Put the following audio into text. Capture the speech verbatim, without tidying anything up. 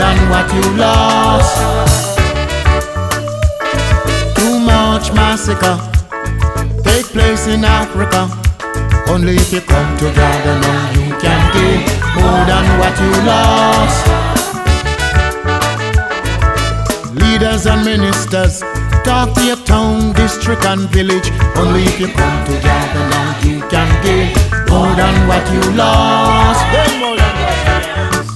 than what you lost. Too much massacre take place in Africa. Only if you come together now you can gain more than what you lost. Leaders and ministers talk to your town, district and village. Only if you come together now you can gain more than what you lost.